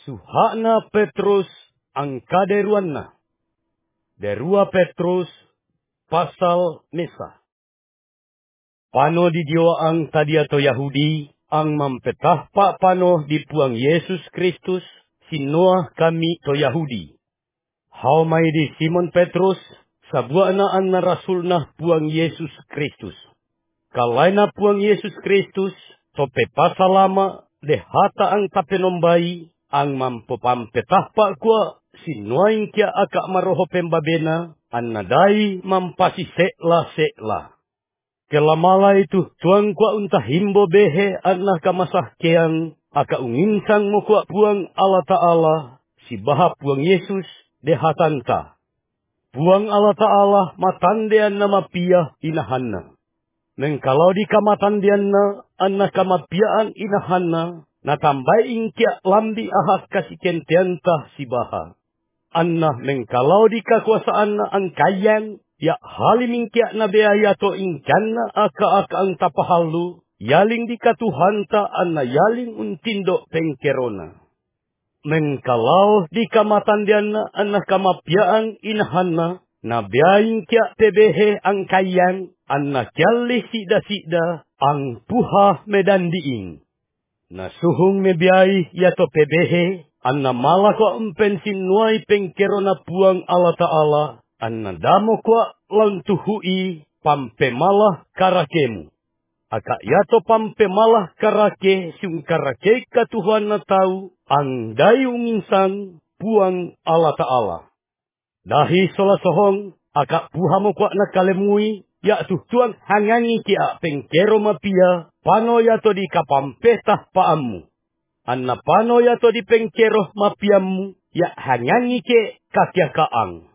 Suhakna Petrus angka deruanna. Derua Petrus pasal mesa. Pano di diwa ang tadia to Yahudi, ang mampetah pak pano di puang Yesus Kristus, sinoah kami to Yahudi. Hau mai di Simon Petrus, sabuana an na rasul na puang Yesus Kristus. Kalai na puang Yesus Kristus, tope pasalama, dehata ang tapenombai, ang mampopampetah pak kwa, sinuain kia akak maroho pembabena, an nadai mampasi sekla. Kelamala itu tuang kwa untah himbo behe anah kamasah keang, aka unginsang mo kwa puang Allah Ta'ala, si baha puang Yesus dehatanta. Puang Allah Ta'ala matandean nama piyah inahanna. Mengkalau di kamatandean na anah kamapiaan inahanna, natambai ingkia lambi ahas kasih kentiantah si baha. Anah mengkalau di kakuasaan na ang kayang, ya halim ingkia na beaya to ingkana aka ang tapahalu, yaling di katuhanta anna yaling untindo pengkerona. Mengkalau di kamatandian na anna kamapiaan inahanna, na beaing kia tebehe ang kayang, anna kyali sida ang puha medan diing. Na suhung mebiai yato pebehe, anna mala ko umpensin nuai pengkerona puang Allah Ta'ala, anna damo kwa lantuhui pampemalah karakemu. Aka yato pampemalah karake siung karake ka Tuhan na tau ang dayung insang puang Allah Ta'ala. Dahi sola sohong aka puhamo kwa na kalemui ya tuang hangangi kia pengkero mapia pano yato di kapampetah paamu. Anna pano yato di pengkero mapiamu ya hangangi ke kakiakaang.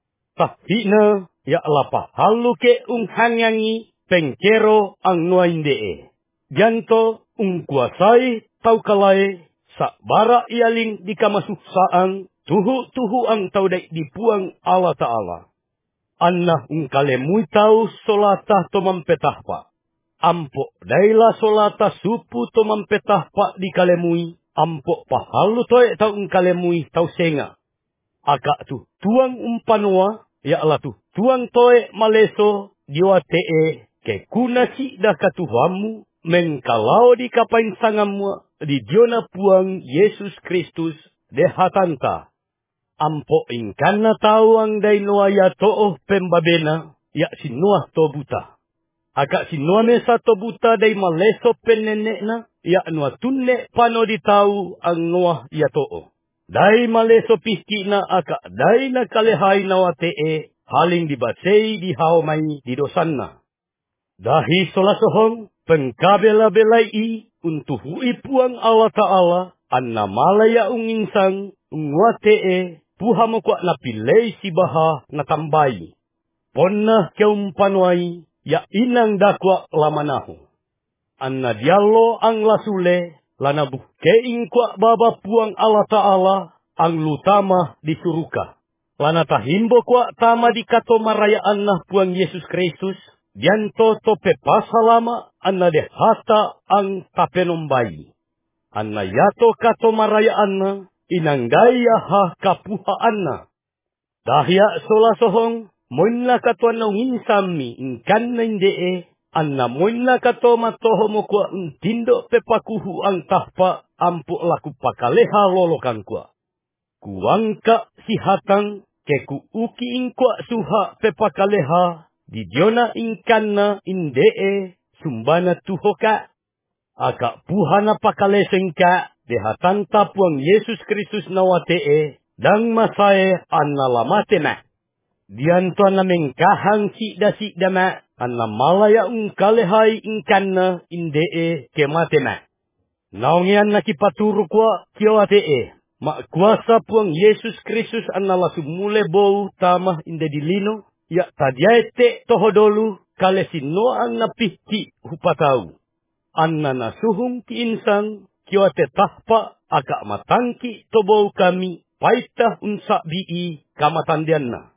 Tahina ya lapa halu ke hangangi pengkero ang nuaindee. Janto kuasai tau kalai sakbara ialing di kamasuksaan tuhu ang taudai di puang Allah Ta'ala. Anna kalemui tau solata to mampetah pa. Ampo daila solata supu to mampetah pa di kalemui. Ampo pahalu toe tau kalemui tau senga. Aka tu tuang umpanua, yaklah tu tuang toe maleso diwa tee ke kuna si dah katuhamu mengkalau di kapain sangamu di diona puang Yesus Kristus dehatanta. Ampo ingkana tawang dainoa ya to'oh pembabena ya sinuah to buta. Aka sinuah mesa to buta dai maleso penenekna ya nuah tunne pano di tau ang nuah ya to'oh. Dai maleso pihkina aka dai na kalehai nawa tee haling dibasei di haumai di dosanna. Dahi solasohong pengkabela-belai untuhui puang Allah Ta'ala anna malaya unginsang ungwa tee puhamo kwa napilei si baha natambai. Ponna keumpanwai ya inang dakwa lamanahu. Anna diallo ang lasule lana bukeing kwa baba puang Allah Ta'ala ang lutama di suruka. Lana tahimbo kwa tama di kato marayaan na puang Yesus Kristus. Dianto tope pasalama anna dehata ang tapenombai. Anna yato kato marayaan na inanggaya ha kapuhaan na. Dahya sola sohong moinla kato na unginsami ingkan na indee. Anna moinla kato matoho mo kwa untindo pepakuhu ang tahpa ampu laku pakaleha lolokan kwa. Kuangka si hatang keku uki ingkwa suha pepakaleha. Di diona ingkanna indee sumbana tuhoka. Aka puhana pakalesengka dehatanta puang Yesus Kristus nawatee dang masae anna lamatena. Dianto na mengkahang sikda ma anna malaya kalehai ingkanna indee kematena. Naungian nakipaturu kwa kiawatee. Mak kuasa puang Yesus Kristus anna lasu mule bau tamah inde dilino. Ya tadiaete tohodolu kale sinoang napihki hupatau. Anna nasuhung ki insang kiwate tahpa aka matangki tobau kami paitah unsa bii kamatandianna.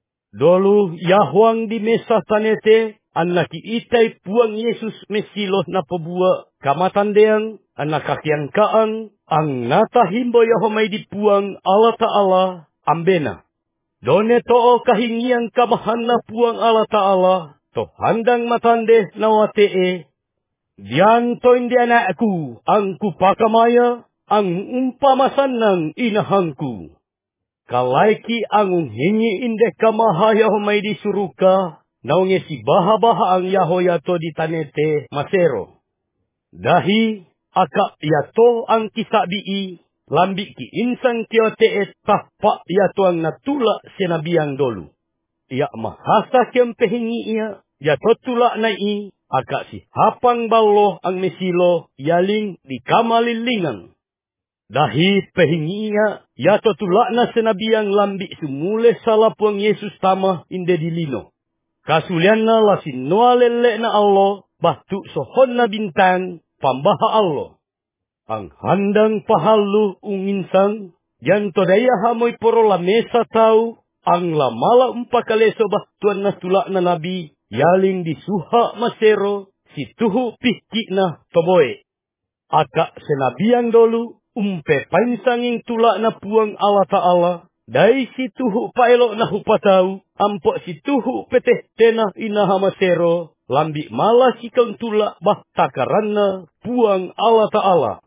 Dolu yahuang di mesa tanete anna ki itai puang Yesus mesiloh na pabua kamatandeang anna kakiang kaang ang natahimbo Yahomay dipuang Allah Ta'ala ambena. Done to'o kahingiang kamahan na puang Allah Ta'ala, to handang matande na watee. Diyan to hindi anakku, ang kupakamaya, ang umpamasan ng inahangku. Kalaiki ang hingi indeh kamahaya humay di suruka, naunge si baha-baha ang yahoya to di tanete masero. Dahi, aka yato ang kisabii, lambi ki insang kiote tahpa yato ang natula sinabiang dolu. Ia mahasa kiem pehingi ia, yato tula na aka si hapang balo ang mesilo, yaling di kamalilingan. Dahi pehingi ia, yato tula na sinabiang lambi sumule salapuang Yesus tama inde dilino. Kasulian na lasin nualele na Allah, batu sohon na bintang, pambaha Allah. Ang handang pahalu unginsang, yan to daya hamoy poro lamesa tau, ang lamala umpakaleso batuan na tula na nabi, yaling disuha masero, si tuhu piki na toboy. Aka senabiang dolu, umpe painsanging tula na puang Allah Ta'ala, dai si tuhu paelok na hupatau, ampok si tuhu peteh tena inaha masero, lambi mala si kang tula bah takaranna puang Allah Ta'ala.